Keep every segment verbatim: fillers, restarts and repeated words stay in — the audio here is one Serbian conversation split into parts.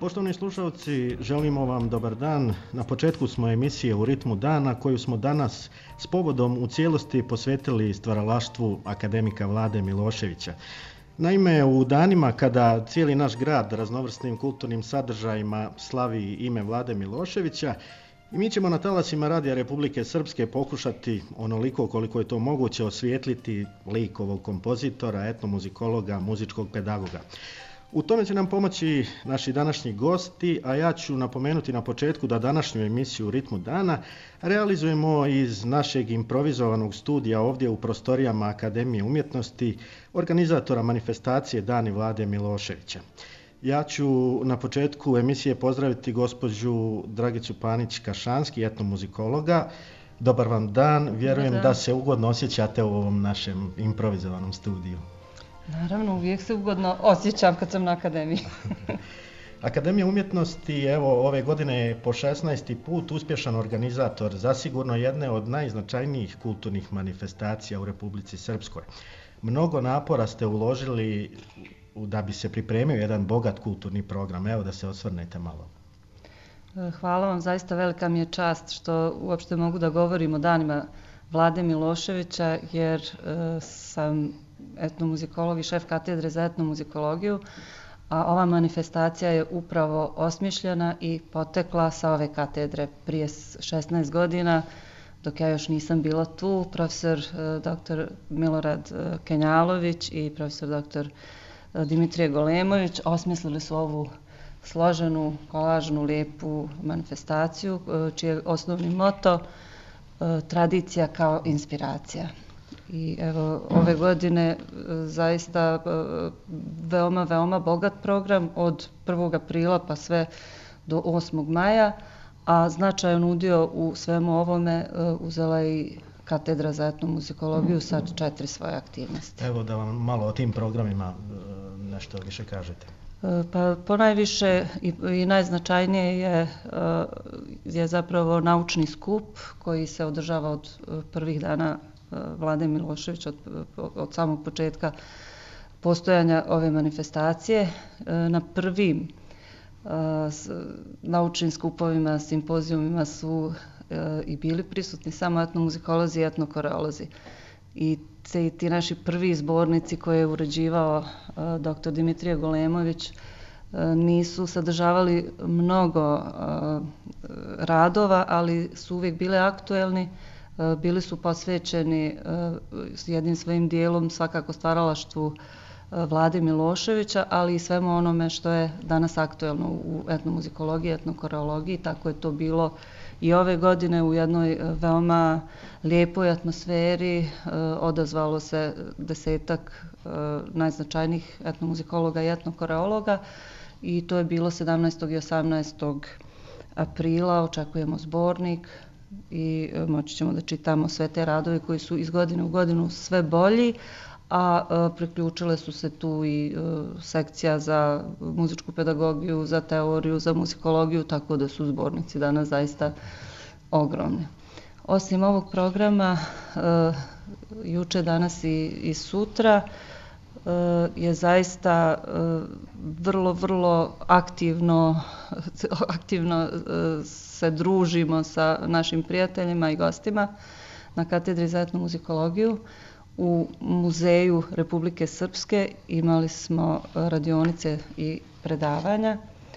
Poštovani slušalci, želimo vam dobar dan. Na početku smo emisije U ritmu dana koju smo danas s povodom u cijelosti posvetili stvaralaštvu akademika Vlade Miloševića. Naime, u danima kada cijeli naš grad raznovrsnim kulturnim sadržajima slavi ime Vlade Miloševića, i mi ćemo na talasima Radija Republike Srpske pokušati onoliko koliko je to moguće osvijetliti lik ovog kompozitora, etnomuzikologa, muzičkog pedagoga. U tome će nam pomoći naši današnji gosti, a ja ću napomenuti na početku da današnju emisiju U ritmu dana realizujemo iz našeg improvizovanog studija ovdje u prostorijama Akademije umjetnosti, organizatora manifestacije Dani Vlade Miloševića. Ja ću na početku emisije pozdraviti gospođu Dragicu Panić-Kašanski, etnomuzikologa. Dobar vam dan, vjerujem da se ugodno osjećate u ovom našem improvizovanom studiju. Naravno, uvijek se ugodno osjećam kad sam na Akademiji. Akademija umjetnosti evo ove godine je po šesnaesti put uspješan organizator zasigurno jedne od najznačajnijih kulturnih manifestacija u Republici Srpskoj. Mnogo napora ste uložili da bi se pripremio jedan bogat kulturni program. Evo da se osvrnete malo. Hvala vam, zaista velika mi je čast što uopšte mogu da govorim o danima Vlade Miloševića, jer e, sam etnomuzikolog i šef katedre za etnomuzikologiju, a ova manifestacija je upravo osmišljena i potekla sa ove katedre prije šesnaest godina, dok ja još nisam bila tu. Profesor dr. Milorad Kenjalović i profesor dr. Dimitrije Golemović osmislili su ovu složenu, kolažnu, lijepu manifestaciju, čiji je osnovni moto tradicija kao inspiracija. I evo, ove godine zaista veoma, veoma bogat program od prvog aprila pa sve do osmog maja, a značajan udio u svemu ovome uzela i katedra za etnomuzikologiju sa četiri svoje aktivnosti. Evo da vam malo o tim programima nešto više kažete. Pa ponajviše i, i najznačajnije je, je zapravo naučni skup koji se održava od prvih dana Vlade Miloševića, od, od samog početka postojanja ove manifestacije. Na prvim naučnim skupovima, simpozijumima su i bili prisutni samo etnomuzikolozi i etnokoreolozi. I te, ti naši prvi zbornici koje je uređivao dr. Dimitrije Golemović nisu sadržavali mnogo radova, ali su uvijek bile aktuelni. Bili su posvećeni s jednim svojim dijelom svakako stvaralaštvu Vlade Miloševića, ali i svemu onome što je danas aktuelno u etnomuzikologiji, etnokoreologiji. Tako je to bilo i ove godine u jednoj veoma lijepoj atmosferi. Odazvalo se desetak najznačajnijih etnomuzikologa i etnokoreologa i to je bilo sedamnaestog i osamnaestog aprila. Očekujemo zbornik i moći ćemo da čitamo sve te radove koji su iz godine u godinu sve bolji, a priključile su se tu i sekcija za muzičku pedagogiju, za teoriju, za muzikologiju, tako da su zbornici danas zaista ogromni. Osim ovog programa, juče, danas i, i sutra je zaista vrlo, vrlo aktivno, aktivno se družimo sa našim prijateljima i gostima na katedri za etnomuzikologiju. U Muzeju Republike Srpske imali smo radionice i predavanja.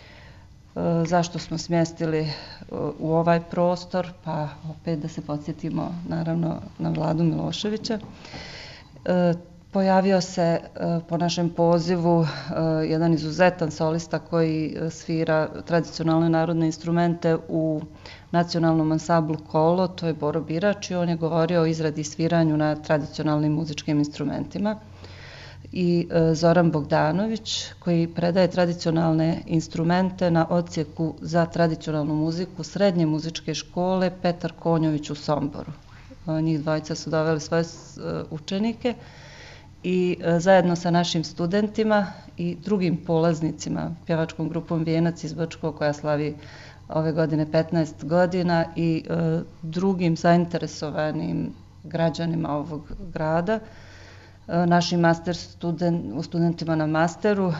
Zašto smo smjestili u ovaj prostor? Pa opet da se podsjetimo naravno na Vladu Miloševića. Pojavio se po našem pozivu jedan izuzetan solista koji svira tradicionalne narodne instrumente u nacionalnom ansamblu Kolo, to je Boro Birač, i on je govorio o izradi i sviranju na tradicionalnim muzičkim instrumentima. I Zoran Bogdanović, koji predaje tradicionalne instrumente na odsjeku za tradicionalnu muziku Srednje muzičke škole Petar Konjović u Somboru. Njih dvojica su doveli svoje učenike i zajedno sa našim studentima i drugim polaznicima, pjevačkom grupom Vijenac iz Brčkog koja slavi ove godine petnaest godina i e, drugim zainteresovanim građanima ovog grada, Naši master student, studentima na masteru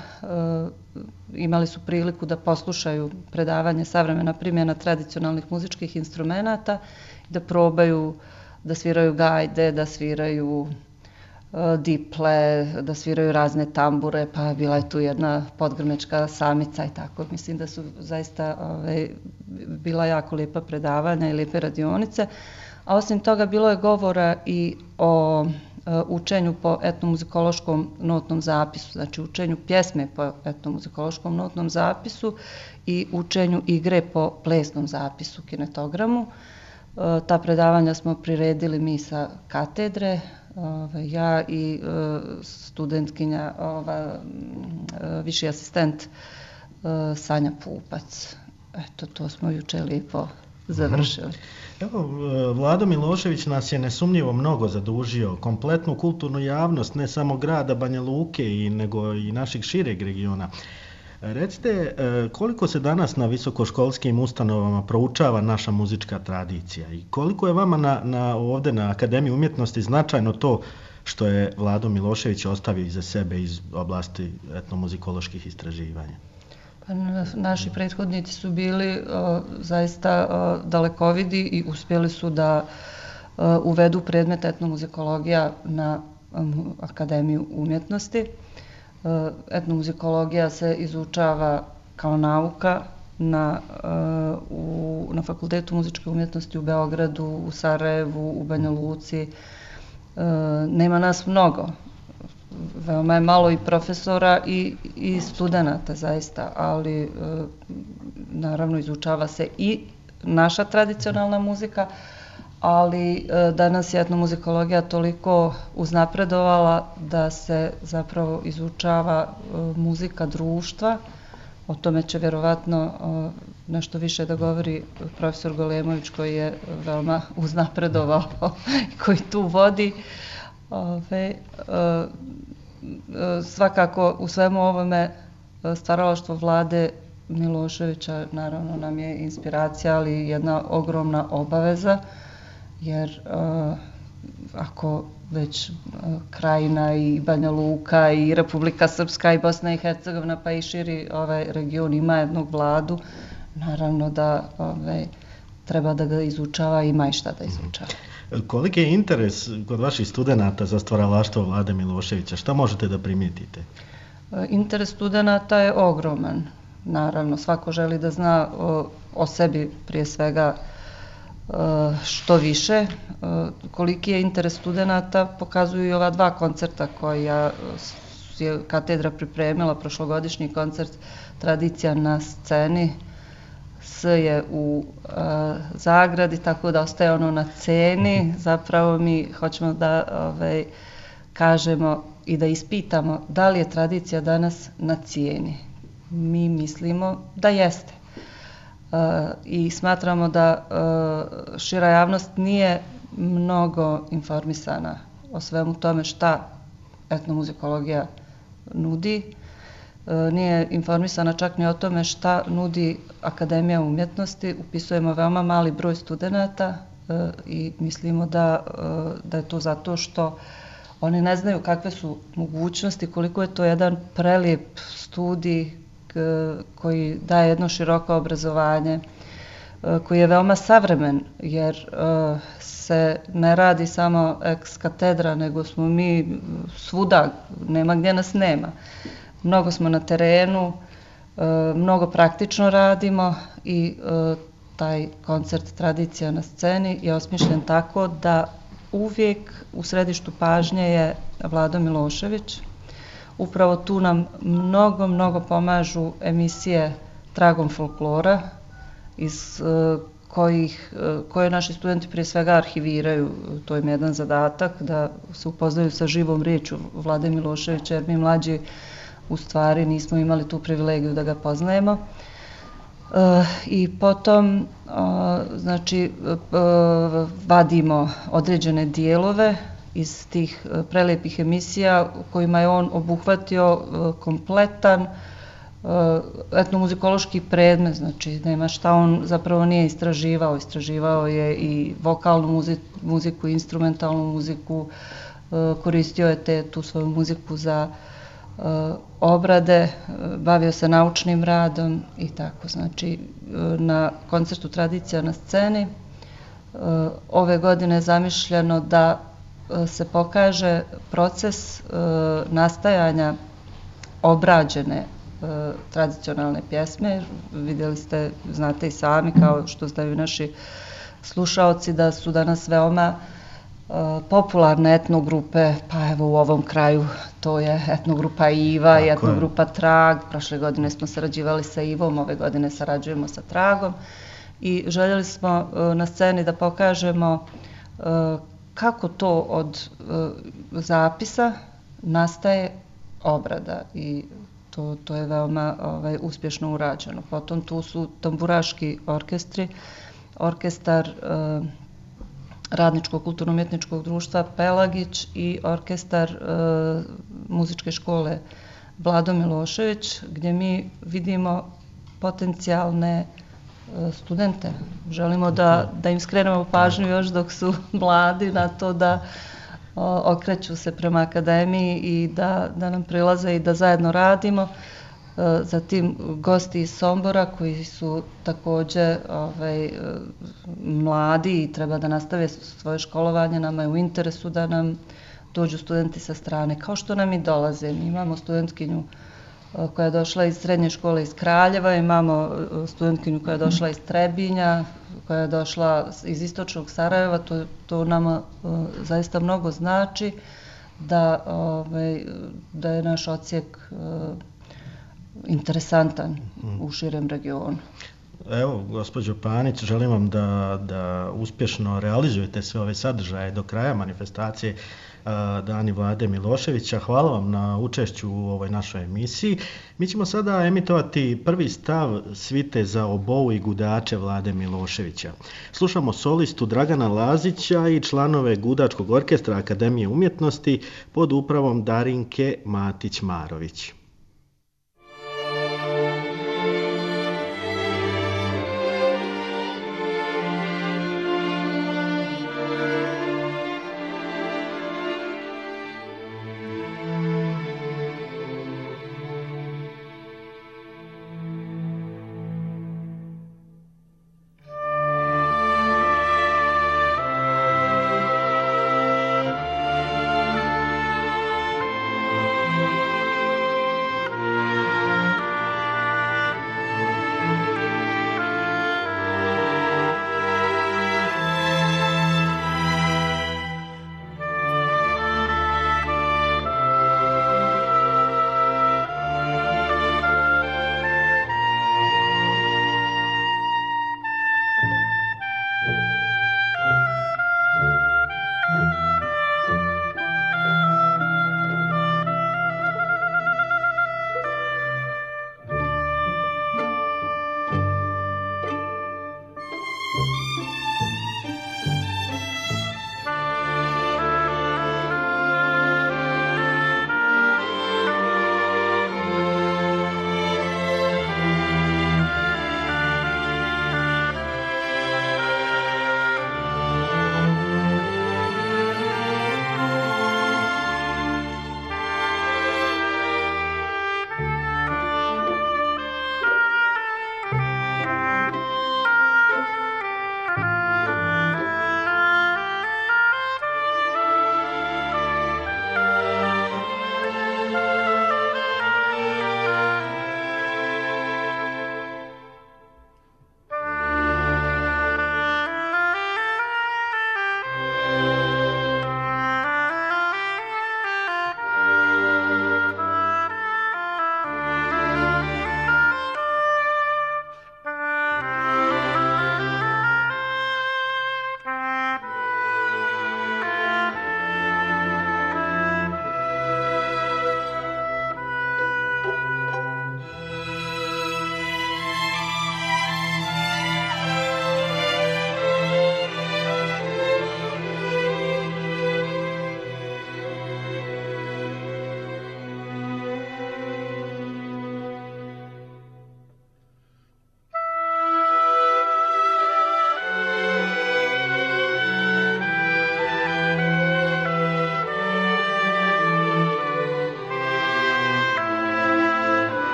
imali su priliku da poslušaju predavanje savremena primjena tradicionalnih muzičkih instrumenata, da probaju da sviraju gajde, da sviraju diple, da sviraju razne tambure, pa bila je tu jedna podgrmečka samica i tako. Mislim da su zaista ove, bila jako lijepa predavanja i lijepe radionice. A osim toga bilo je govora i o učenju po etnomuzikološkom notnom zapisu, znači učenju pjesme po etnomuzikološkom notnom zapisu i učenju igre po plesnom zapisu, kinetogramu. Ta predavanja smo priredili mi sa katedre, ja i studentkinja, ova, viši asistent Sanja Pupac. Eto, to smo juče lijepo završili. Evo, Vlado Milošević nas je nesumnjivo mnogo zadužio, kompletnu kulturnu javnost, ne samo grada Banja Luke, i, nego i naših šireg regiona. Recite, koliko se danas na visokoškolskim ustanovama proučava naša muzička tradicija i koliko je vama na, na, ovdje na Akademiji umjetnosti značajno to što je Vlado Milošević ostavio iza sebe iz oblasti etnomuzikoloških istraživanja? Pa, naši prethodnici su bili o, zaista o, dalekovidi i uspjeli su da o, uvedu predmet etnomuzikologija na um, Akademiju umjetnosti. Etnomuzikologija se izučava kao nauka na, u, na Fakultetu muzičke umjetnosti u Beogradu, u Sarajevu, u Banja Luci. Nema nas mnogo. Veoma je malo i profesora i, i studenata zaista, ali naravno izučava se i naša tradicionalna muzika, ali danas je etnomuzikologija toliko uznapredovala da se zapravo izučava muzika društva. O tome će vjerovatno nešto više da govori profesor Golemović, koji je veoma uznapredovao i koji tu vodi. Ove, svakako u svemu ovome stvaralaštvo Vlade Miloševića naravno nam je inspiracija, ali jedna ogromna obaveza. Jer uh, ako već uh, Krajina i Banja Luka i Republika Srpska i Bosna i Hercegovina pa i širi ovaj region ima jednog Vladu, naravno da ovaj, treba da ga izučava i ima i šta da izučava. Koliki je interes kod vaših studenata za stvaralaštvo Vlade Miloševića? Šta možete da primijetite? Uh, interes studenata je ogroman. Naravno, svako želi da zna o, o sebi prije svega što više. Koliki je interes studenata pokazuju i ova dva koncerta koja je katedra pripremila, prošlogodišnji koncert Tradicija na sceni. S je u zagradi, tako da ostaje ono na ceni. Zapravo mi hoćemo da ovaj, kažemo i da ispitamo da li je tradicija danas na cijeni. Mi mislimo da jeste. Uh, i smatramo da uh, šira javnost nije mnogo informisana o svemu tome šta etnomuzikologija nudi. Uh, nije informisana čak ni o tome šta nudi Akademija umjetnosti. Upisujemo veoma mali broj studenata uh, i mislimo da, uh, da je to zato što oni ne znaju kakve su mogućnosti, koliko je to jedan prelijep studij koji daje jedno široko obrazovanje, koji je veoma savremen, jer se ne radi samo ex katedra, nego smo mi svuda, nema gdje nas nema. Mnogo smo na terenu, mnogo praktično radimo i taj koncert Tradicija na sceni je osmišljen tako da uvijek u središtu pažnje je Vlado Milošević. Upravo tu nam mnogo, mnogo pomažu emisije Tragom folklora, iz kojih, koje naši studenti prije svega arhiviraju. To im je jedan zadatak, da se upoznaju sa živom riječu Vlade Miloševića, jer mi mlađi u stvari nismo imali tu privilegiju da ga poznajemo. I potom, znači, vadimo određene dijelove iz tih prelijepih emisija kojima je on obuhvatio kompletan etnomuzikološki predmet, znači nema šta on zapravo nije istraživao. Istraživao je i vokalnu muziku, instrumentalnu muziku, koristio je te, tu svoju muziku za obrade, bavio se naučnim radom i tako. Znači, na koncertu Tradicija na sceni ove godine je zamišljeno da se pokaže proces nastajanja obrađene tradicionalne pjesme. Vidjeli ste, znate i sami, kao što znaju naši slušaoci, da su danas veoma popularne etnogrupe, pa evo u ovom kraju to je etnogrupa Iva i etnogrupa Trag. Prošle godine smo sarađivali sa Ivom, ove godine sarađujemo sa Tragom i željeli smo na sceni da pokažemo kako to od zapisa nastaje obrada i to, to je veoma ovaj, uspješno urađeno. Potom tu su tamburaški orkestri, orkestar uh, Radničkog kulturno-umjetničkog društva Pelagić i orkestar uh, muzičke škole Vlado Milošević, gdje mi vidimo potencijalne uh, studente. Želimo da, da im skrenemo pažnju još dok su mladi na to da okreću se prema akademiji i da, da nam prilaze i da zajedno radimo. Zatim gosti iz Sombora koji su također ovaj, mladi i treba da nastave svoje školovanje, nama je u interesu da nam dođu studenti sa strane, kao što nam i dolaze. Mi imamo studentkinju koja je došla iz srednje škole iz Kraljeva, imamo studentkinju koja je došla iz Trebinja, koja je došla iz istočnog Sarajeva, to, to nama uh, zaista mnogo znači da, ovaj, da je naš odsjek uh, interesantan u širem regionu. Evo, gospođo Panić, želim vam da, da uspješno realizujete sve ove sadržaje do kraja manifestacije Dani Vlade Miloševića. Hvala vam na učešću u ovoj našoj emisiji. Mi ćemo sada emitovati prvi stav svite za obou i gudače Vlade Miloševića. Slušamo solistu Dragana Lazića i članove gudačkog orkestra Akademije umjetnosti pod upravom Darinke Matić-Marović.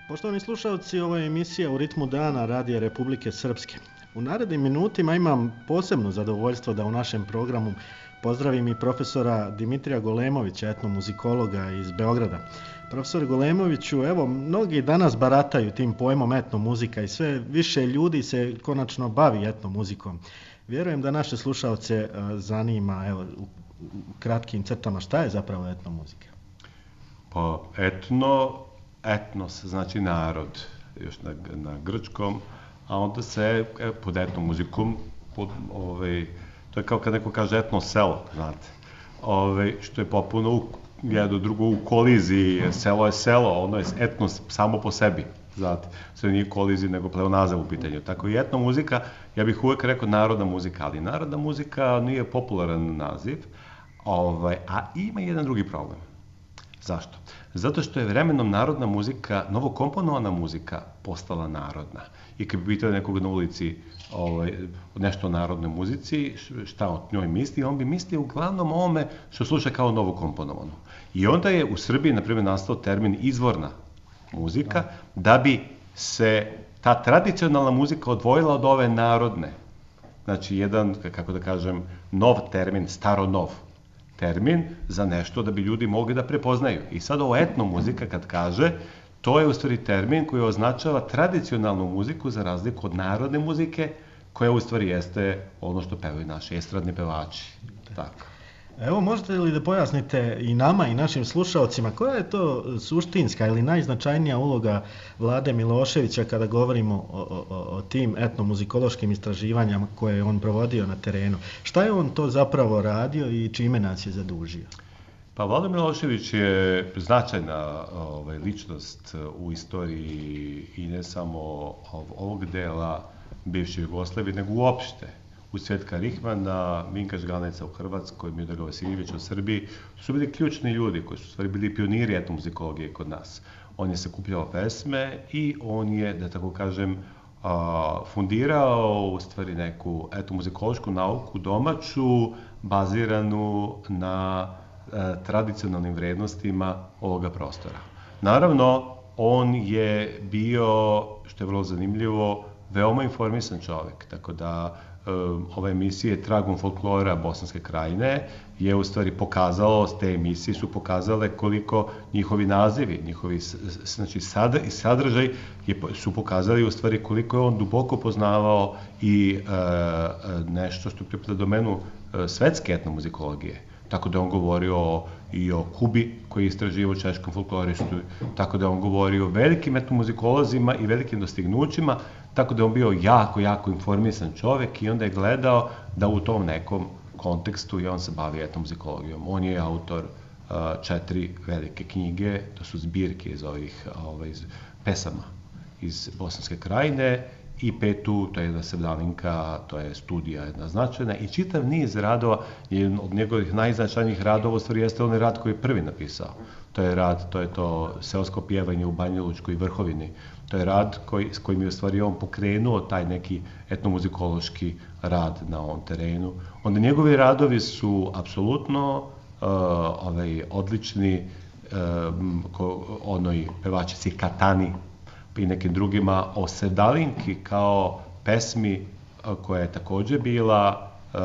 Poštovani slušalci, ovo je emisija U ritmu dana Radija Republike Srpske. U narednim minutima imam posebno zadovoljstvo da u našem programu pozdravim i profesora Dimitrija Golemovića, etnomuzikologa iz Beograda. Profesor Golemoviću, evo, mnogi danas barataju tim pojmom etnomuzika i sve više ljudi se konačno bavi etnomuzikom. Vjerujem da naše slušalce zanima, evo, u kratkim crtama, šta je zapravo etnomuzika? Pa etno, etnos znači narod, još na, na grčkom, a onda se pod etnomuzikom, pod, ovaj, to je kao kad neko kaže etno selo, znate, ovaj, što je popuno u, jedno drugo u koliziji, selo je selo, ono je etnos samo po sebi, znate, sve nije koliziji nego pleonazam u pitanju. Tako i etnomuzika, ja bih uvek rekao narodna muzika, ali narodna muzika nije popularan naziv, ovaj, a ima jedan drugi problem. Zašto? Zato što je vremenom narodna muzika, novokomponovana muzika postala narodna. I kad bi pitali nekog na ulici ovaj, nešto o narodnoj muzici, šta o njoj misli, on bi mislio uglavnom o ovome što sluša kao novokomponovano. I onda je u Srbiji, na primjer, nastao termin izvorna muzika, da bi se ta tradicionalna muzika odvojila od ove narodne. Znači, jedan, kako da kažem, nov termin, staro-nov termin za nešto da bi ljudi mogli da prepoznaju. I sad ovo etnomuzika kad kaže, to je u stvari termin koji označava tradicionalnu muziku za razliku od narodne muzike, koja u stvari jeste ono što pevaju naši estradni pevači. Tako. Evo, možete li da pojasnite i nama i našim slušalcima koja je to suštinska ili najznačajnija uloga Vlade Miloševića kada govorimo o, o, o tim etnomuzikološkim istraživanjama koje je on provodio na terenu? Šta je on to zapravo radio i čime nas je zadužio? Pa Vlado Milošević je značajna ovaj, ličnost u istoriji i ne samo ovog dela bivše Jugoslavije, nego uopšte. U Cvetka Rihmana, Minka Žganeca u Hrvatskoj, Miodraga Vasiljevića u Srbiji, to su bili ključni ljudi koji su stvari bili pioniri etnomuzikologije kod nas. On je sakupljao pesme i on je, da tako kažem, fundirao u stvari neku etnomuzikološku nauku domaću, baziranu na tradicionalnim vrednostima ovoga prostora. Naravno, on je bio, što je vrlo zanimljivo, veoma informisan čovek, tako da ove emisije Tragom folklora Bosanske krajine je u stvari pokazalo, te emisije su pokazale koliko njihovi nazivi, njihovi znači, sad, i sadržaj je, su pokazali u stvari koliko je on duboko poznavao i e, nešto što pripada domenu e, svetske etnomuzikologije. Tako da on govorio i o Kubi, koji je istraživao češkom folkloristu, tako da on govorio o velikim etnomuzikolozima i velikim dostignućima, tako da on bio jako, jako informisan čovek i onda je gledao da u tom nekom kontekstu i on se bavi etnomuzikologijom. On je autor uh, četiri velike knjige, to su zbirke iz ovih ovaj, pesama iz Bosanske krajine, i petu, to je jedna sevdalinka, to je studija jedna značajna, i čitav niz radova, jedan od njegovih najznačajnijih radova, u stvari jeste onaj rad koji je prvi napisao. To je rad, to je to seosko pjevanje u Banja Lučkoj vrhovini. To je rad koji, s kojim je u stvari on pokrenuo taj neki etnomuzikološki rad na ovom terenu. Onda njegovi radovi su apsolutno uh, ovaj, odlični, uh, ko, onoj pevačici Katani, i nekim drugima, o sevdalinki kao pesmi koja je takođe bila e,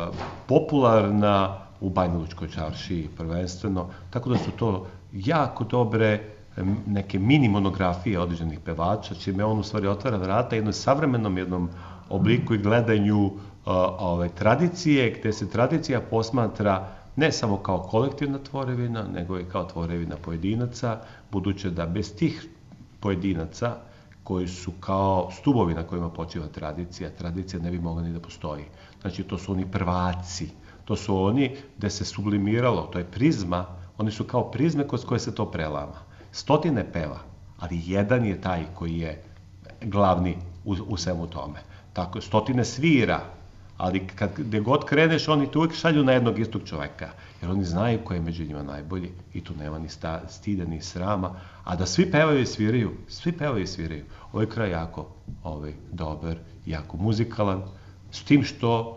popularna u Banja Lučkoj čaršiji prvenstveno, tako da su to jako dobre neke mini monografije određenih pevača, čime on u stvari otvara vrata jednom savremenom jednom obliku i gledanju e, ove, tradicije, gde se tradicija posmatra ne samo kao kolektivna tvorevina, nego i kao tvorevina pojedinaca, buduće da bez tih pojedinaca koji su kao stubovi na kojima počiva tradicija, tradicija ne bi mogla ni da postoji. Znači, to su oni prvaci, to su oni gde se sublimiralo, to je prizma, oni su kao prizme kroz koje se to prelama. Stotine peva, ali jedan je taj koji je glavni u, u svemu tome. Tako, stotine svira, ali kad, gde god kreneš, oni te uvijek šalju na jednog istog čoveka, jer oni znaju ko je među njima najbolji i tu nema ni sta, stida, ni srama, a da svi pevaju i sviraju, svi pevaju i sviraju. Ovaj kraj jako ovaj, dobar, jako muzikalan, s tim što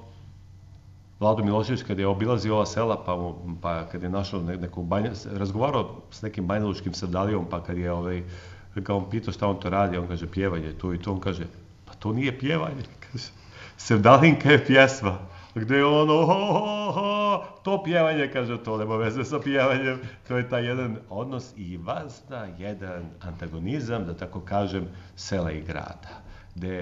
Vlado Milošević kad je obilazio ova sela, pa, mu, pa kad je našao nekog banja, razgovarao s nekim banjalučkim sevdalijom, pa kad je ovaj, ga on pitao šta on to radi, on kaže pjevanje tu i to, on kaže pa to nije pjevanje, kaže Sevdalinka je pjesma, gde je ono ho, ho, ho, to pjevanje, kaže to nema veze sa pjevanjem, to je taj jedan odnos i vazda jedan antagonizam, da tako kažem, sela i grada, gde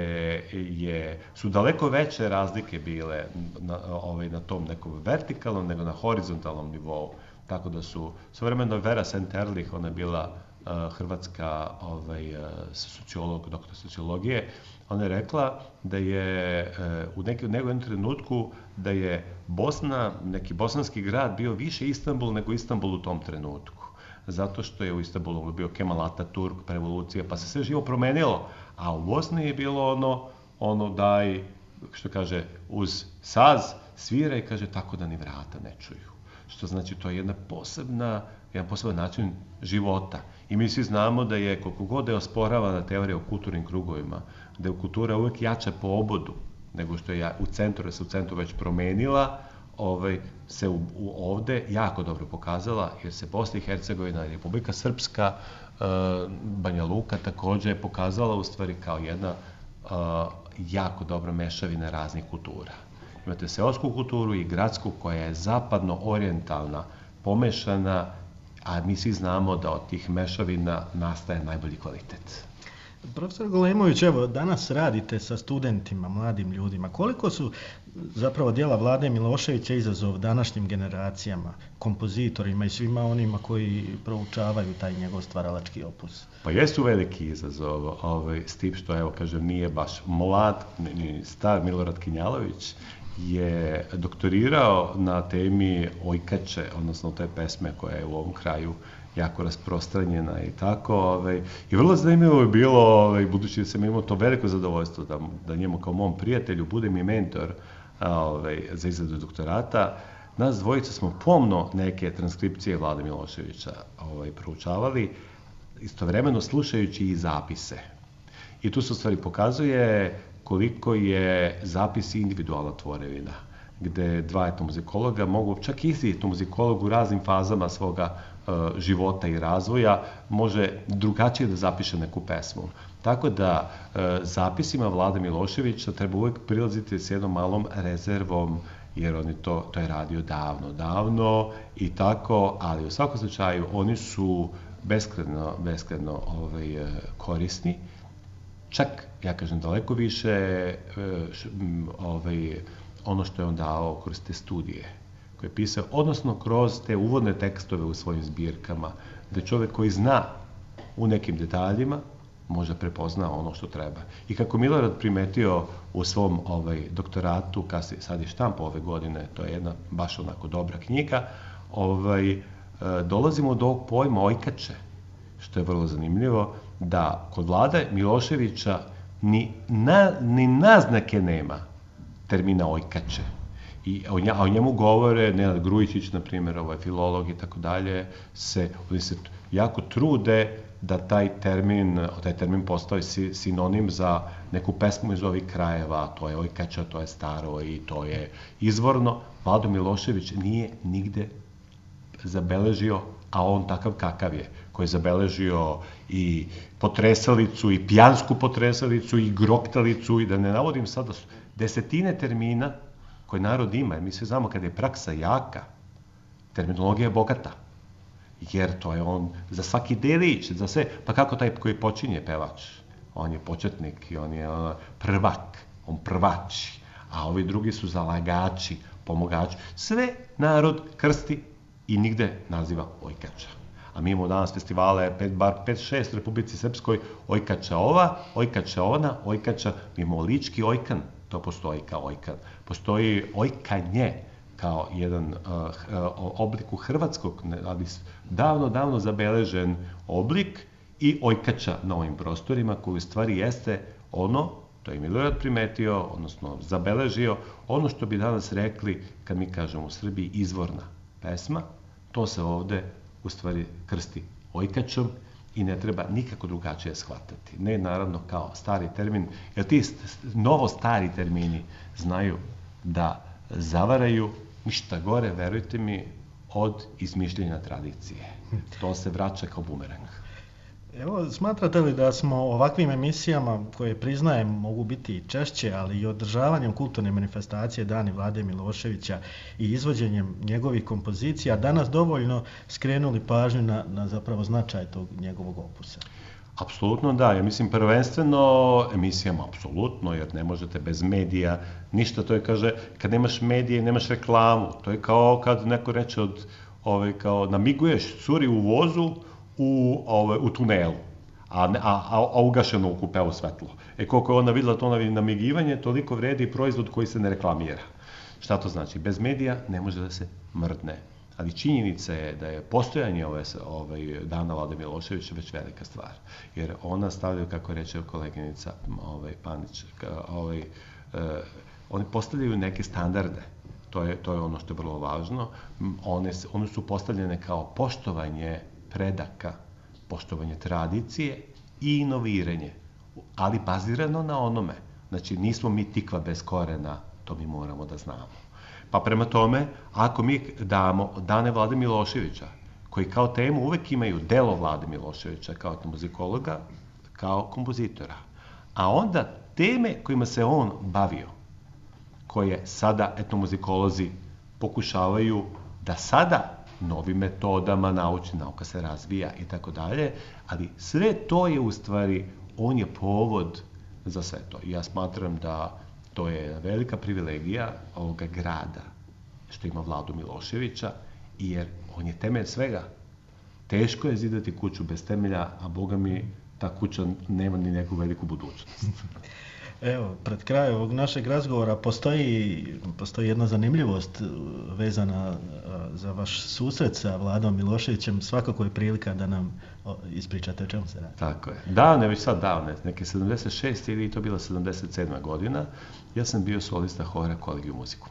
je, su daleko veće razlike bile na, ovaj, na tom nekom vertikalnom nego na horizontalnom nivou, tako da su svojevremeno Vera Sent-Ehrlich, ona je bila uh, hrvatska ovaj, uh, sociolog, doktor sociologije, ona je rekla da je uh, u nekom nekom trenutku da je Bosna, neki bosanski grad bio više Istanbul nego Istanbul u tom trenutku. Zato što je u Istanbulu bio Kemal Atatürk, revolucija, pa se sve živo promenilo, a u Bosni je bilo ono, ono daj, što kaže, uz saz svira i kaže tako da ni vrata ne čuju. Što znači to je jedna posebna, jedan poseban način života. I mi svi znamo da je, koliko god je osporavana teorija o kulturnim krugovima, da je kultura uvek jača po obodu, nego što je u centru, da se u centru već promenila, ovaj, se u, u ovde jako dobro pokazala, jer se Bosna i Hercegovina, Republika Srpska, uh, Banja Luka takođe je pokazala u stvari kao jedna uh, jako dobra mešavina raznih kultura. Imate seosku kulturu i gradsku koja je zapadno orijentalna, pomešana, a mi svi znamo da od tih mešavina nastaje najbolji kvalitet. Profesor Golemović, evo, danas radite sa studentima, mladim ljudima. Koliko su zapravo djela Vlade Miloševića izazov današnjim generacijama, kompozitorima i svima onima koji proučavaju taj njegov stvaralački opus? Pa jesu veliki izazov, ovaj, s tim što, evo, kažem, nije baš mlad, ni star Milorad Kinjalović, je doktorirao na temi Ojkače, odnosno te pesme koja je u ovom kraju jako rasprostranjena i tako. Ovaj, I vrlo zanimljivo je bilo, ovaj, budući da sam imao to veliko zadovoljstvo da, da njemu kao mom prijatelju bude mi mentor ovaj, za izradu doktorata, nas dvojica smo pomno neke transkripcije Vlade Miloševića ovaj, proučavali, istovremeno slušajući i zapise. I tu se u stvari pokazuje koliko je zapis individualna tvorevina, gde dva etnomuzikologa mogu, čak isti etnomuzikolog u raznim fazama svoga uh, života i razvoja, može drugačije da zapiše neku pesmu. Tako da uh, zapisima Vlade Miloševića treba uvek prilaziti s jednom malom rezervom, jer on je to, to je radio davno, davno i tako, ali u svakom slučaju oni su beskreno, beskreno ovaj, korisni. Čak, ja kažem, daleko više ovaj, ono što je on dao kroz te studije koje je pisao, odnosno kroz te uvodne tekstove u svojim zbirkama, da čovjek koji zna u nekim detaljima može prepozna ono što treba. I kako Milorad primetio u svom ovaj, doktoratu, kasnije, sad je štampa ove godine, to je jedna baš onako dobra knjiga, ovaj, dolazimo do ovog pojma Ojkače, što je vrlo zanimljivo, da kod Vlade Miloševića ni, na, ni naznake nema termina Ojkače. I, a o njemu govore Nenad Grujičić, na primjer, ovaj filolog i tako dalje, se, oni se jako trude da taj termin, taj termin postoji sinonim za neku pesmu iz ovih krajeva, to je Ojkača, to je staro i to je izvorno. Vlado Milošević nije nigde zabeležio, a on takav kakav je, koji je zabeležio i potresalicu, i pijansku potresalicu, i groktalicu, i da ne navodim sada desetine termina koje narod ima, jer mi sve znamo kada je praksa jaka, terminologija je bogata, jer to je on za svaki delić, za sve, pa kako taj koji počinje pevač, on je početnik i on je on, prvak, on prvači, a ovi drugi su zalagači, pomogači, sve narod krsti i nigde naziva Ojkača. A mi imamo danas festivale, pet, bar pet šest u Republici Srpskoj, Ojkača ova, Ojkača ona, Ojkača, mi imamo Lički Ojkan, to postoji kao Ojkan. Postoji Ojkanje, kao jedan uh, oblik u hrvatskog, ali davno, davno zabeležen oblik, i Ojkača na ovim prostorima, koji u stvari jeste ono, to je Milorad primetio, odnosno zabeležio, ono što bi danas rekli, kad mi kažemo u Srbiji, izvorna pesma, to se ovde u stvari krsti Ojkačom i ne treba nikako drugačije shvatati. Ne, naravno, kao stari termin, jer ti novo stari termini znaju da zavaraju, ništa gore, verujte mi, od izmišljenja tradicije. To se vraća kao bumerang. Evo, smatrate li da smo ovakvim emisijama koje priznajem mogu biti i češće, ali i održavanjem kulturne manifestacije Dani Vlade Miloševića i izvođenjem njegovih kompozicija danas dovoljno skrenuli pažnju na, na zapravo značaj tog njegovog opusa? Apsolutno da, ja mislim prvenstveno emisijama, apsolutno, jer ne možete bez medija ništa, to je kaže, kad nemaš medije nemaš reklamu, to je kao kad neko reče od, ove, kao namiguješ curi u vozu, u, ove, u tunelu, a, a, a ugašeno u kupelu svetlo. E koliko je ona videla to namigivanje, toliko vredi proizvod koji se ne reklamira. Šta to znači? Bez medija ne može da se mrdne. Ali činjenica je da je postojanje ove, ove Dana Vlade Miloševića već velika stvar. Jer ona stavlja, kako reče koleginica ovaj, Panić, ovaj, e, oni postavljaju neke standarde. To je, to je ono što je vrlo važno. One, one su postavljene kao poštovanje predaka, poštovanje tradicije i inoviranje, ali bazirano na onome. Znači, nismo mi tikva bez korena, to mi moramo da znamo. Pa prema tome, ako mi damo Dane Vlade Miloševića, koji kao temu uvek imaju delo Vlade Miloševića kao muzikologa, kao kompozitora, a onda teme kojima se on bavio, koje sada etnomuzikolozi pokušavaju da sada novim metodama, naučna nauka se razvija i tako dalje, ali sve to je u stvari, on je povod za sve to. I ja smatram da to je velika privilegija ovoga grada što ima Vladu Miloševića, jer on je temelj svega. Teško je zidati kuću bez temelja, a Boga mi ta kuća nema ni neku veliku budućnost. Evo, pred kraj ovog našeg razgovora postoji, postoji jedna zanimljivost vezana za vaš susret sa Vladom Miloševićem. Svakako je prilika da nam ispričate o čemu se radi. Tako je. Davne, već sad davne, neke sedamdeset šeste ili to bila sedamdeset sedma godina, ja sam bio solista hora Kolegiju muziku.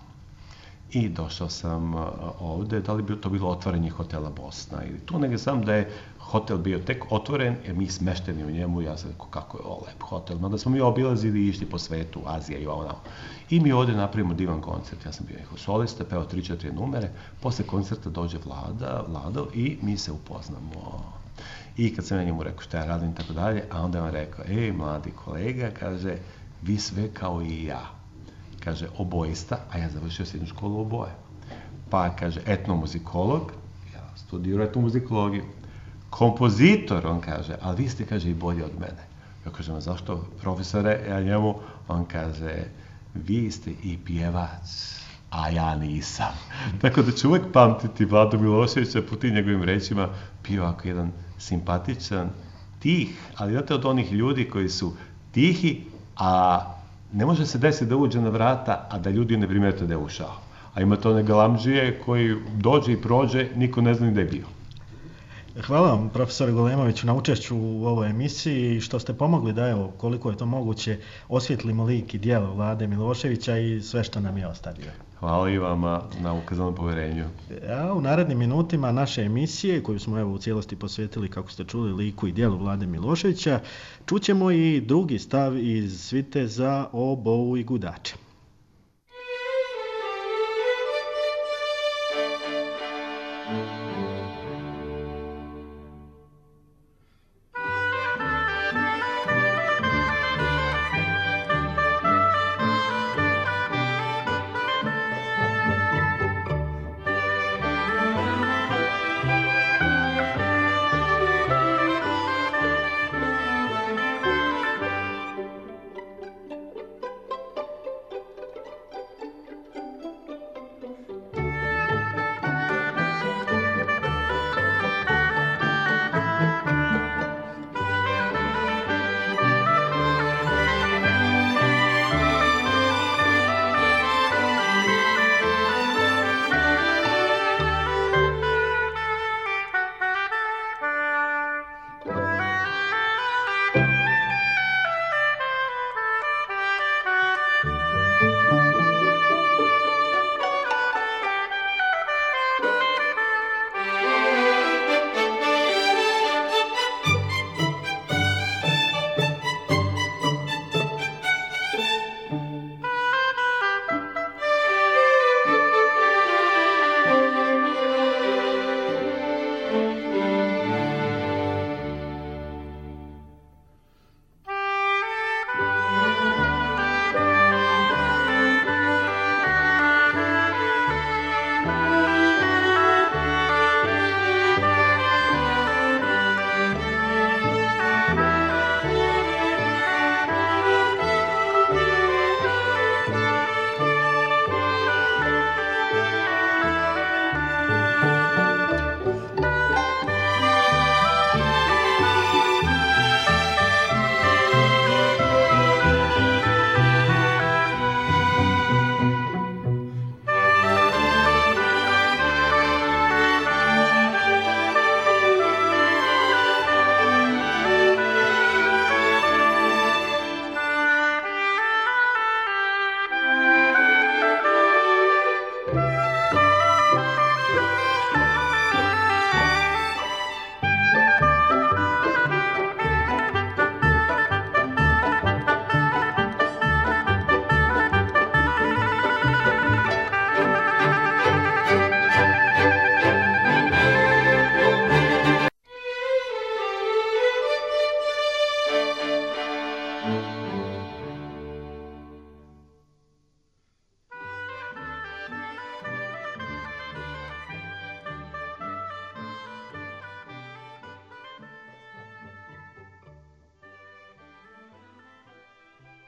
I došao sam ovde, da li bi to bilo otvaranje hotela Bosna ili tu negdje sam da je hotel bio tek otvoren, jer mi smešteni u njemu, ja sam rekao kako je ovo lep hotel, mada smo mi obilazili i išli po svetu, Azija i ovo. I mi ovde napravimo divan koncert, ja sam bio njihov solista, peo tri četiri numere, posle koncerta dođe Vlada, Vlado i mi se upoznamo. I kad sam ja njemu rekao šta ja radim i tako dalje, a onda je on rekao, ej mladi kolega, kaže, vi sve kao i ja. Kaže, obojista, a ja završio srednju školu oboje. Pa, kaže, etnomuzikolog, ja studirao etnomuzikologiju. Kompozitor, on kaže, ali vi ste, kaže, i bolji od mene. Ja kažem, zašto, profesore, ja njemu, on kaže, vi ste i pjevac, a ja nisam. Tako da ću uvek pamtiti Vladu Miloševića po tim njegovim rečima, bio ako jedan simpatičan, tih, ali znate od onih ljudi koji su tihi, a ne može se desiti da uđe na vrata, a da ljudi ne primete da je ušao. A ima to one galamdžije koji dođe i prođe, niko ne zna ni da je bio. Hvala vam, profesore Golemoviću, na učešću u ovoj emisiji i što ste pomogli da, evo, koliko je to moguće, osvjetlimo lik i djelo Vlade Miloševića i sve što nam je ostavio. Hvala i vama na ukazanom poverenju. A u narednim minutima naše emisije, koju smo evo u cijelosti posvetili, kako ste čuli, liku i djelu Vlade Miloševića, čućemo i drugi stav iz svite za obovu i gudače.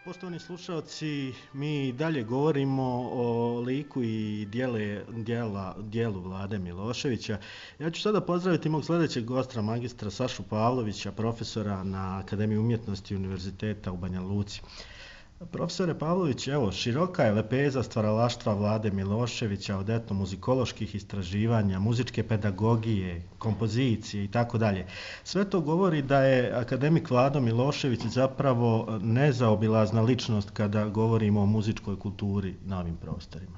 Poštovani slušalci, mi dalje govorimo o liku i dijele, dijela, dijelu Vlade Miloševića. Ja ću sada pozdraviti mog sljedećeg gosta, magistra Sašu Pavlovića, profesora na Akademiji umjetnosti Univerziteta u Banja Luci. Profesore Pavlović, evo, široka je lepeza stvaralaštva Vlade Miloševića od etnomuzikoloških istraživanja, muzičke pedagogije, kompozicije i tako dalje. Sve to govori da je akademik Vlado Milošević zapravo nezaobilazna ličnost kada govorimo o muzičkoj kulturi na ovim prostorima.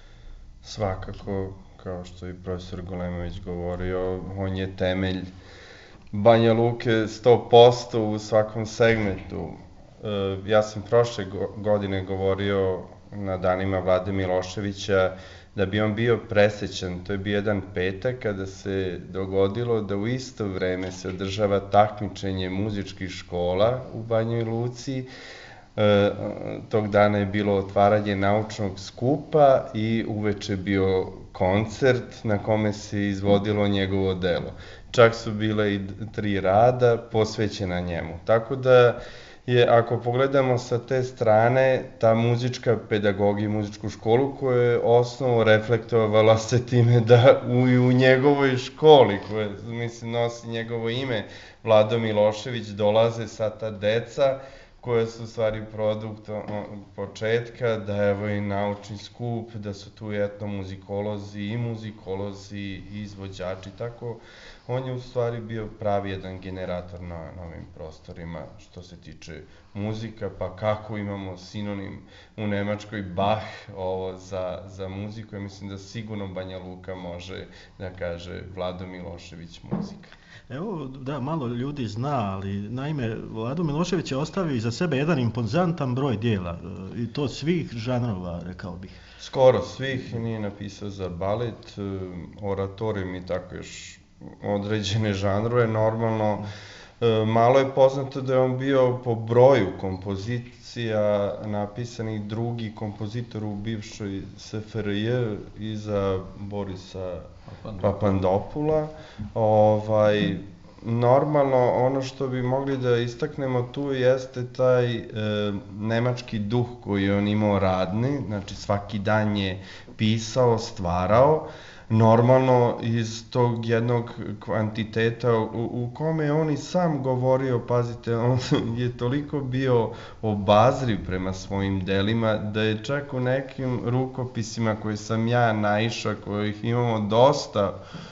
Svakako, kao što je profesor Golemović govorio, on je temelj Banja Luke sto posto u svakom segmentu. Ja sam prošle godine govorio na danima Vlade Miloševića da bi on bio presrećan. To je bio jedan petak kada se dogodilo da u isto vreme se održava takmičenje muzičkih škola u Banjoj Luci. Tog dana je bilo otvaranje naučnog skupa i uveče bio koncert na kome se izvodilo njegovo delo. Čak su bile i tri rada posvećena njemu. Tako da je, ako pogledamo sa te strane, ta muzička pedagogija, muzičku školu koju je osnovu reflektovala se time da u, u njegovoj školi, koja, mislim, nosi njegovo ime, Vlado Milošević, dolaze sa ta deca, koja su u stvari produkt početka, da evo i naučni skup, da su tu etnomuzikolozi i muzikolozi i izvođači, tako on je u stvari bio pravi jedan generator na, na ovim prostorima što se tiče muzika, pa kako imamo sinonim u Nemačkoj Bach ovo za, za muziku, ja mislim da sigurno Banja Luka može da kaže Vlado Milošević muzika. Evo, da, malo ljudi zna, ali naime, Vlado Milošević je ostavio iza sebe jedan impozantan broj dijela, i to svih žanrova, rekao bih. Skoro svih, nije napisao za balet, oratorijum i tako još određene žanrove. Normalno, malo je poznato da je on bio po broju kompozicija napisanih drugi kompozitor u bivšoj S F R J iza Borisa Papandopula. Ovaj, normalno, ono što bi mogli da istaknemo tu jeste taj e, nemački duh koji je on imao radni, znači svaki dan je pisao, stvarao, normalno iz tog jednog kvantiteta u, u kome je on i sam govorio, pazite, on je toliko bio obazriv prema svojim delima da je čak u nekim rukopisima koje sam ja naišao, kojih imamo dosta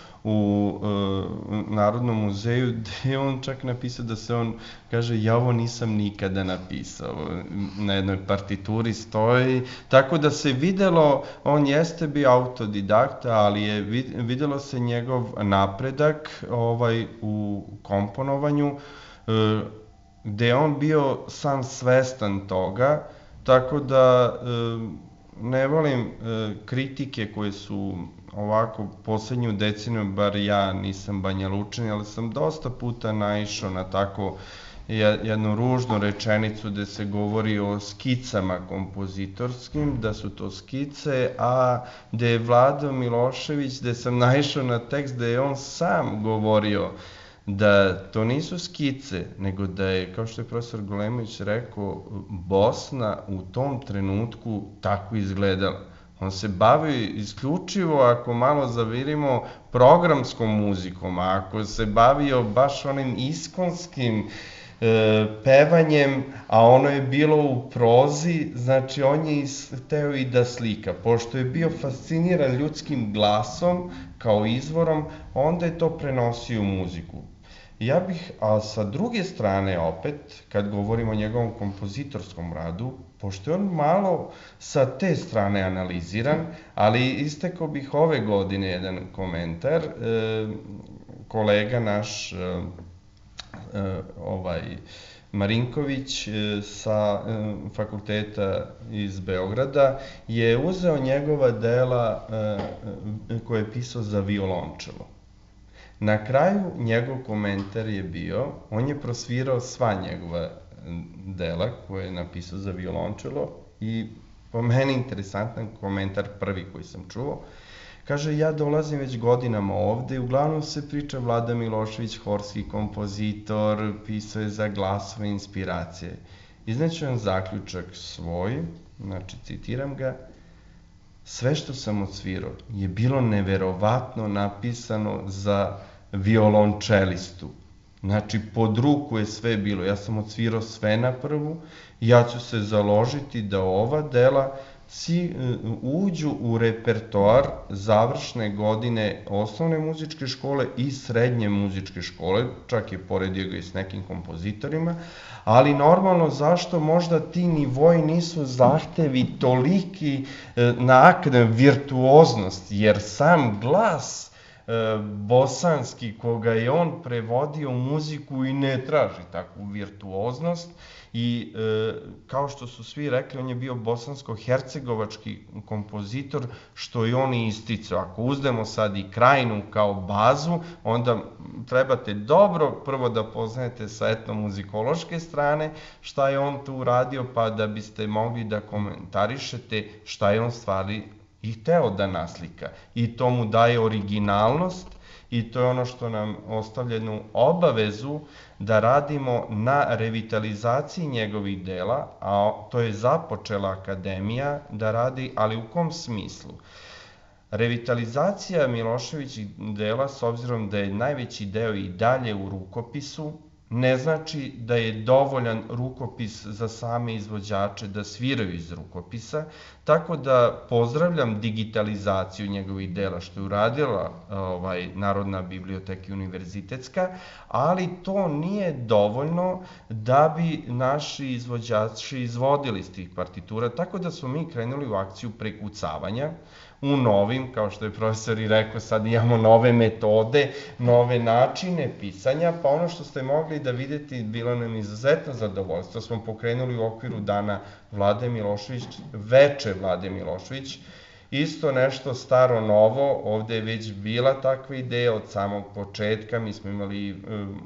u e, Narodnom muzeju, gde je on čak napisao da se on, kaže, ja ovo nisam nikada napisao, na jednoj partituri stoji, tako da se videlo, on jeste bio autodidakta, ali je videlo se njegov napredak ovaj, u komponovanju, e, gde je on bio sam svestan toga, tako da e, ne volim e, kritike koje su ovako poslednju deceniju, bar ja nisam Banja Lučanin, ali sam dosta puta naišao na tako jednu ružnu rečenicu gde se govori o skicama kompozitorskim, da su to skice, a gde je Vlado Milošević, gde sam naišao na tekst gde je on sam govorio da to nisu skice, nego da je, kao što je profesor Golemović rekao, Bosna u tom trenutku tako izgledala. On se bavi isključivo, ako malo zavirimo, programskom muzikom, a ako se bavio baš onim iskonskim e, pevanjem, a ono je bilo u prozi, znači on je hteo i da slika. Pošto je bio fasciniran ljudskim glasom kao izvorom, onda je to prenosio u muziku. Ja bih, a sa druge strane opet, kad govorimo o njegovom kompozitorskom radu, pošto je on malo sa te strane analiziran, ali istekao bih ove godine jedan komentar, e, kolega naš, e, e, ovaj, Marinković e, sa e, fakulteta iz Beograda je uzeo njegova dela e, koje je pisao za violončelo. Na kraju njegov komentar je bio, on je prosvirao sva njegova dela koje je napisao za violončelo i po meni interesantan komentar prvi koji sam čuo. Kaže, ja dolazim već godinama ovde i uglavnom se priča Vlada Milošević, horski kompozitor, pisao je za glasove inspiracije. izneću vam zaključak svoj, znači citiram ga: sve što sam odsvirao je bilo neverovatno napisano za violončelistu. Znači, pod ruku je sve bilo. Ja sam odsvirao sve na prvu i ja ću se založiti da ova dela si uđu u repertoar završne godine osnovne muzičke škole i srednje muzičke škole, čak je poredio ga i s nekim kompozitorima, ali normalno zašto možda ti nivoji nisu zahtevi toliki na akadem virtuoznost, jer sam glas bosanski koga je on prevodio u muziku i ne traži takvu virtuoznost i e, kao što su svi rekli, on je bio bosansko-hercegovački kompozitor, što je on i isticao. Ako uzdemo sad i Krajinu kao bazu, onda trebate dobro prvo da poznajete sa etnomuzikološke strane šta je on tu uradio, pa da biste mogli da komentarišete šta je on stvari i hteo da naslika. I to mu daje originalnost i to je ono što nam ostavlja jednu obavezu da radimo na revitalizaciji njegovih dela, a to je započela akademija da radi, ali u kom smislu? Revitalizacija Miloševićih dela, s obzirom da je najveći deo i dalje u rukopisu, ne znači da je dovoljan rukopis za same izvođače da sviraju iz rukopisa, tako da pozdravljam digitalizaciju njegovih dela što je uradila ovaj, Narodna biblioteka univerzitetska, ali to nije dovoljno da bi naši izvođači izvodili iz tih partitura, tako da smo mi krenuli u akciju prekucavanja u novim, kao što je profesor i rekao, sad imamo nove metode, nove načine pisanja, pa ono što ste mogli da vidite bilo nam izuzetno zadovoljstvo. Smo pokrenuli u okviru dana Vlade Milošević, veče Vlade Milošević, isto nešto staro novo, ovde je već bila takva ideja od samog početka, mi smo imali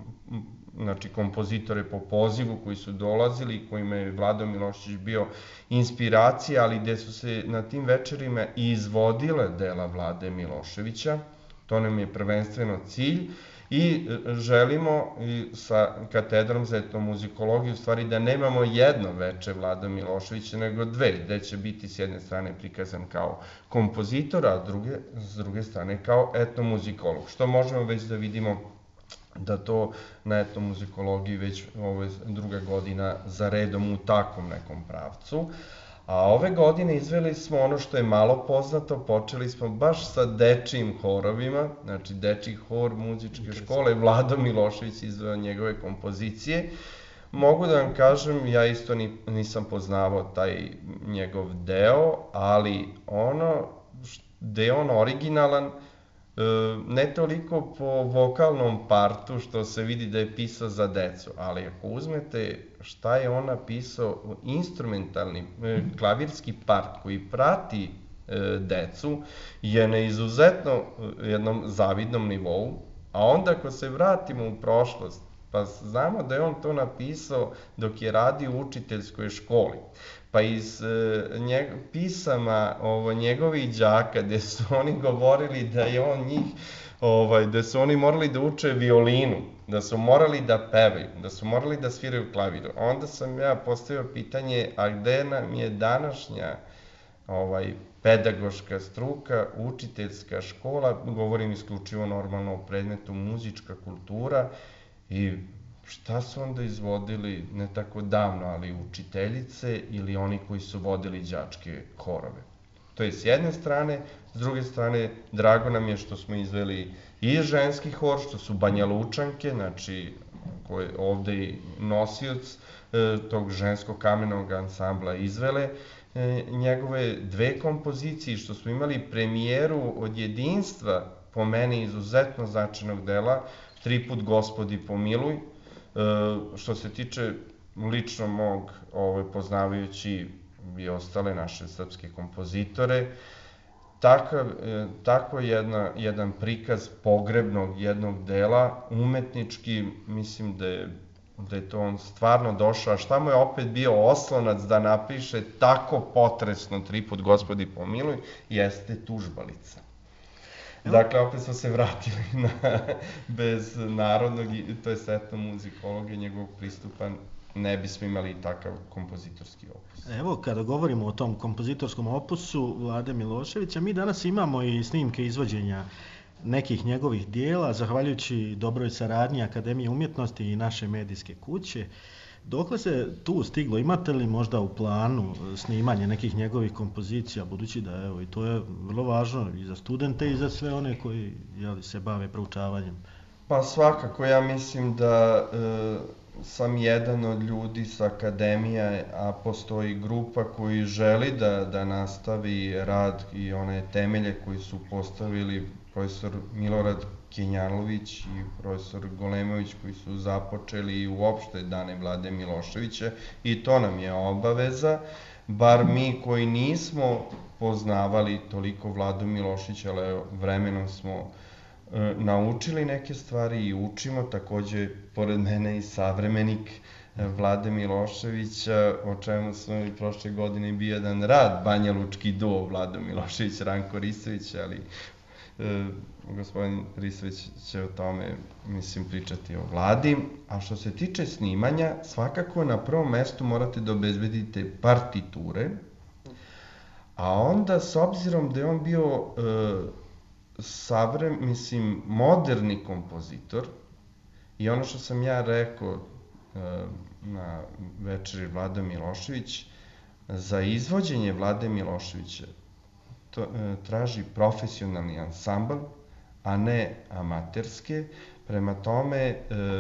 znači kompozitore po pozivu koji su dolazili, kojima je Vlado Milošević bio inspiracija, ali gde su se na tim večerima izvodile dela Vlade Miloševića, to nam je prvenstveno cilj i želimo i sa katedrom za etnomuzikologiju u stvari da nemamo jedno veče Vlada Miloševića, nego dve, gde će biti s jedne strane prikazan kao kompozitor, a druge, s druge strane kao etnomuzikolog, što možemo već da vidimo da to na etnomuzikologiji već ovo je druga godina za redom u takvom nekom pravcu. A ove godine izveli smo ono što je malo poznato, počeli smo baš sa dečijim horovima, znači dečiji hor muzičke škole, Vlado Milošević izveo njegove kompozicije. Mogu da vam kažem, ja isto nisam poznavao taj njegov deo, ali ono gde je on originalan, ne toliko po vokalnom partu što se vidi da je pisao za decu, ali ako uzmete šta je on napisao, instrumentalni klavirski part koji prati decu je na izuzetno jednom zavidnom nivou, a onda ako se vratimo u prošlost, pa znamo da je on to napisao dok je radio u učiteljskoj školi. Pa iz njeg, pisama ovo, njegovih đaka, gde su oni govorili da je on njih, ovaj, da su oni morali da uče violinu, da su morali da pevaju, da su morali da sviraju klaviru. Onda sam ja postavio pitanje, a gde nam je današnja ovaj, pedagoška struka, učiteljska škola, govorim isključivo normalno o predmetu muzička kultura, i šta su onda izvodili, ne tako davno, ali učiteljice ili oni koji su vodili đačke horove. To je s jedne strane, s druge strane, drago nam je što smo izveli i ženski hor, što su Banja Lučanke, znači koje ovde i nosioc e, tog ženskog kamenog ansambla izvele e, njegove dve kompozicije, što smo imali premijeru od jedinstva, po meni izuzetno značajnog dela, Tri put Gospodi pomiluj, e, što se tiče lično mog, ovaj, poznavajući i ostale naše srpske kompozitore, takav, tako jedna, jedan prikaz pogrebnog jednog dela, umetnički, mislim da je, da je to on stvarno došao, a šta mu je opet bio oslonac da napiše tako potresno Tri put Gospodi pomiluj, jeste Tužbalica. Dakle, opet smo se vratili na, bez narodnog, to je etnomuzikologije, njegovog pristupa ne bismo imali takav kompozitorski opus. Evo, kada govorimo o tom kompozitorskom opusu Vlade Miloševića, mi danas imamo i snimke izvođenja nekih njegovih dijela, zahvaljujući dobroj saradnji Akademije umjetnosti i naše medijske kuće. Dokle se tu stiglo? Imate li možda u planu snimanje nekih njegovih kompozicija, budući da evo, i to je vrlo važno i za studente i za sve one koji jeli, se bave proučavanjem? Pa svakako, ja mislim da e, sam jedan od ljudi sa akademije, a postoji grupa koji želi da, da nastavi rad i one temelje koji su postavili profesor Milorad Kenjanović i profesor Golemović, koji su započeli uopšte dane Vlade Miloševića, i to nam je obaveza, bar mi koji nismo poznavali toliko Vladu Miloševića, ali vremenom smo e, naučili neke stvari i učimo. Takođe, pored mene i savremenik Vlade Miloševića, o čemu smo i prošle godine bio jedan rad, Banja Lučki duo Vlado Milošević, Ranko Ristović, ali e, gospodin Ristović će o tome, mislim, pričati o Vladi. A što se tiče snimanja, svakako na prvom mestu morate da obezbedite partiture, a onda, s obzirom da je on bio e, savrem, mislim, moderni kompozitor, i ono što sam ja rekao e, na večeri Vlada Milošević, za izvođenje Vlade Miloševića to, e, traži profesionalni ansambl, a ne amaterske. Prema tome, e,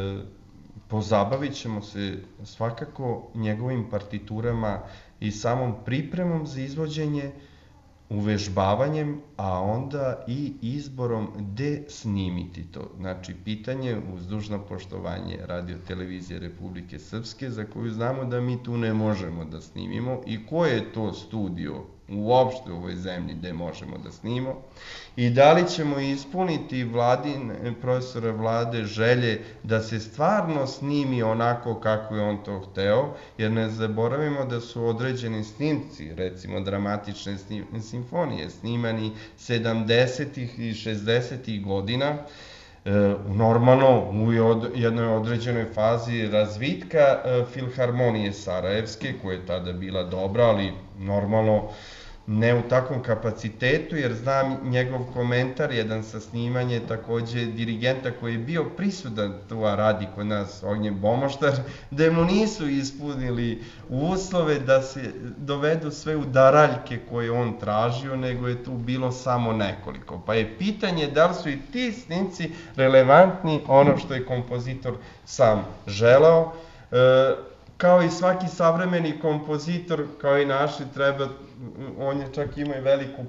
pozabavit ćemo se svakako njegovim partiturama i samom pripremom za izvođenje, uvežbavanjem, a onda i izborom gde snimiti to. Znači, pitanje, uz dužno poštovanje Radio-televizije Republike Srpske, za koju znamo da mi tu ne možemo da snimimo, i koje je to studio uopšte u ovoj zemlji gde možemo da snimimo, i da li ćemo ispuniti Vladin, profesora Vlade, želje da se stvarno snimi onako kako je on to hteo, jer ne zaboravimo da su određeni snimci, recimo dramatične simfonije, snimani sedamdesetih i šezdesetih godina, normalno u jednoj određenoj fazi razvitka Filharmonije Sarajevske, koja je tada bila dobra, ali normalno ne u takvom kapacitetu, jer znam njegov komentar, jedan sa snimanje takođe dirigenta koji je bio prisutan tu, a radi kod nas, Ognjen Bomoštar, da mu nisu ispunili uslove da se dovedu sve udaraljke koje on tražio, nego je tu bilo samo nekoliko. Pa je pitanje da li su i ti snimci relevantni ono što je kompozitor sam želeo. E, kao i svaki savremeni kompozitor, kao i naši, treba, on je čak ima i veliku,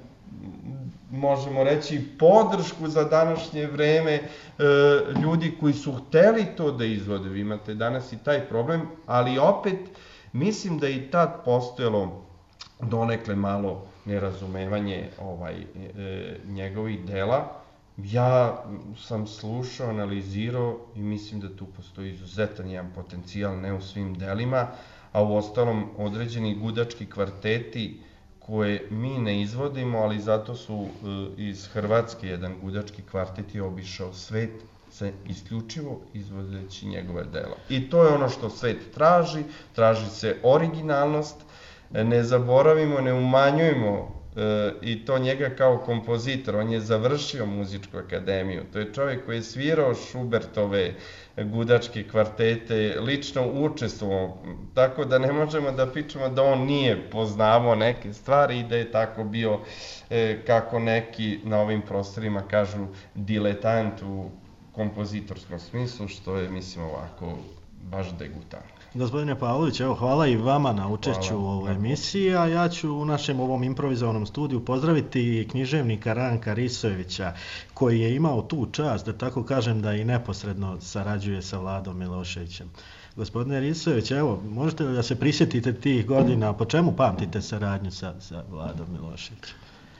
možemo reći, podršku za današnje vreme, e, ljudi koji su hteli to da izvode. Vi imate danas i taj problem, ali opet mislim da i tad postojalo donekle malo nerazumevanje ovaj, e, njegovih dela. Ja sam slušao, analizirao i mislim da tu postoji izuzetan jedan potencijal, ne u svim delima, a u ostalom određeni gudački kvarteti koje mi ne izvodimo, ali zato su iz Hrvatske jedan gudački kvartet je obišao svet se isključivo izvodeći njegove dela. I to je ono što svet traži, traži se originalnost, ne zaboravimo, ne umanjujemo E, i to njega kao kompozitor. On je završio muzičku akademiju, to je čovjek koji je svirao Schubertove gudačke kvartete, lično učestvovao, tako da ne možemo da pričamo da on nije poznavao neke stvari i da je tako bio, e, kako neki na ovim prostorima kažu, diletant u kompozitorskom smislu, što je, mislim, ovako baš degutantno. Gospodine Pavlović, evo, hvala i vama na učešću u ovoj emisiji, a ja ću u našem ovom improvizovanom studiju pozdraviti književnika Ranka Risojevića, koji je imao tu čast, da tako kažem, da i neposredno sarađuje sa Vladom Miloševićem. Gospodine Risojević, evo, možete li da se prisjetite tih godina, po čemu pamtite saradnju sa, sa Vladom Miloševićem?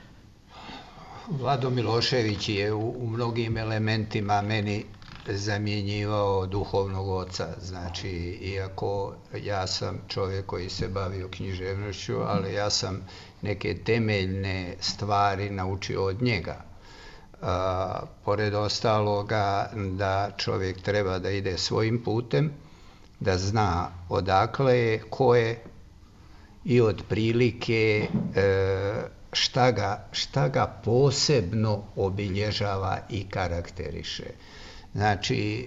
Vlado Milošević je u, u mnogim elementima meni zamjenjivao duhovnog oca, znači, iako ja sam čovjek koji se bavio književnošću, ali ja sam neke temeljne stvari naučio od njega. A, pored ostaloga da čovjek treba da ide svojim putem, da zna odakle je, ko je i otprilike šta ga, šta ga posebno obilježava i karakteriše. Znači,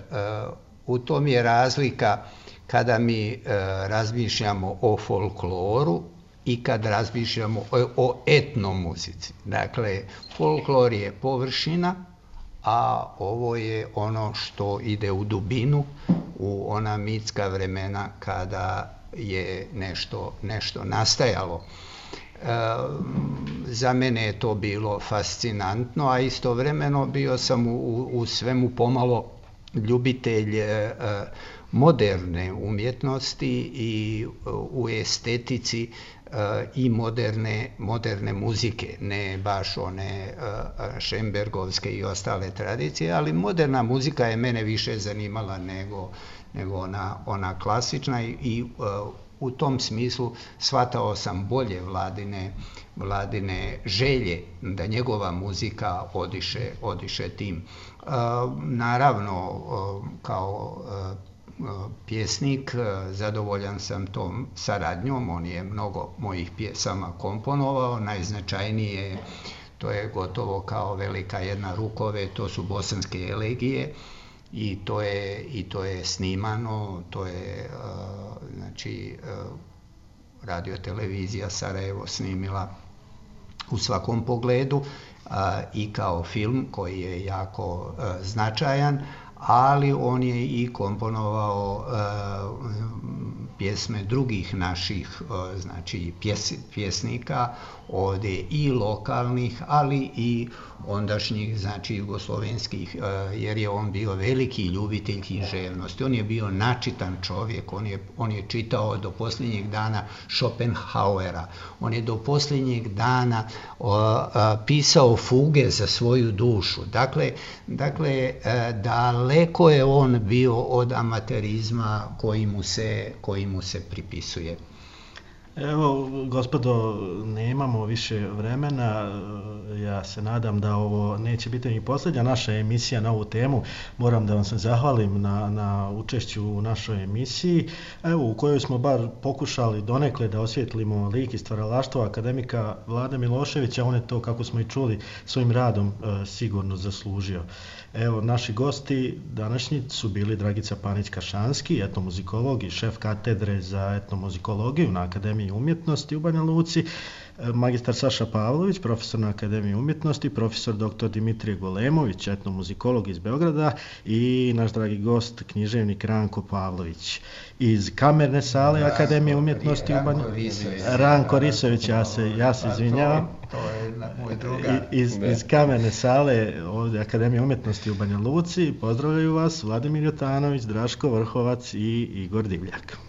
u tom je razlika kada mi razmišljamo o folkloru i kad razmišljamo o, o etnomuzici. Dakle, folklor je površina, a ovo je ono što ide u dubinu, u ona mitska vremena kada je nešto, nešto nastajalo. E, za mene je to bilo fascinantno, a istovremeno bio sam u, u svemu pomalo ljubitelj e, moderne umjetnosti i u estetici i moderne, moderne muzike, ne baš one šembergovske i ostale tradicije, ali moderna muzika je mene više zanimala nego, nego ona, ona klasična i, i u tom smislu shvatao sam bolje Vladine, Vladine želje da njegova muzika odiše, odiše tim. Naravno, kao pjesnik, zadovoljan sam tom saradnjom, on je mnogo mojih pjesama komponovao, najznačajnije, to je gotovo kao velika jedna rukove, to su bosanske elegije i to je, i to je snimano, to je znači radiotelevizija Sarajevo snimila u svakom pogledu i kao film koji je jako značajan, ali on je i komponovao uh, pjesme drugih naših uh, znači pjes, pjesnika, ovdje i lokalnih, ali i ondašnjih, znači jugoslovenskih, uh, jer je on bio veliki ljubitelj književnosti. On je bio načitan čovjek, on je, on je čitao do posljednjeg dana Schopenhauera, on je do posljednjeg dana uh, uh, pisao fuge za svoju dušu. Dakle, dakle uh, daleko je on bio od amaterizma koji mu se, koji mu se pripisuje. Evo, gospodo, nemamo više vremena, ja se nadam da ovo neće biti ni posljednja naša emisija na ovu temu. Moram da vam se zahvalim na, na učešću u našoj emisiji, evo, u kojoj smo bar pokušali donekle da osvijetlimo lik i stvaralaštvo akademika Vlade Miloševića. On je to, kako smo i čuli, svojim radom e, sigurno zaslužio. Evo, naši gosti današnji su bili Dragica Panić-Kašanski, etnomuzikolog i šef katedre za etnomuzikologiju na Akademiji umjetnosti u Banja Luci, magistar Saša Pavlović, profesor na Akademiji umjetnosti, profesor doktor Dimitrije Golemović, etnomuzikolog iz Beograda i naš dragi gost, književnik Ranko Pavlović. Iz kamerne sale Ranko, Akademije umjetnosti u Banja Luci. Ranko Risović, ja se, ja se izvinjavam. To je moj drugar. Iz, iz kamerne sale ovdje Akademije umjetnosti u Banja Luci pozdravljaju vas Vladimir Jotanović, Draško Vrhovac i Igor Divljak.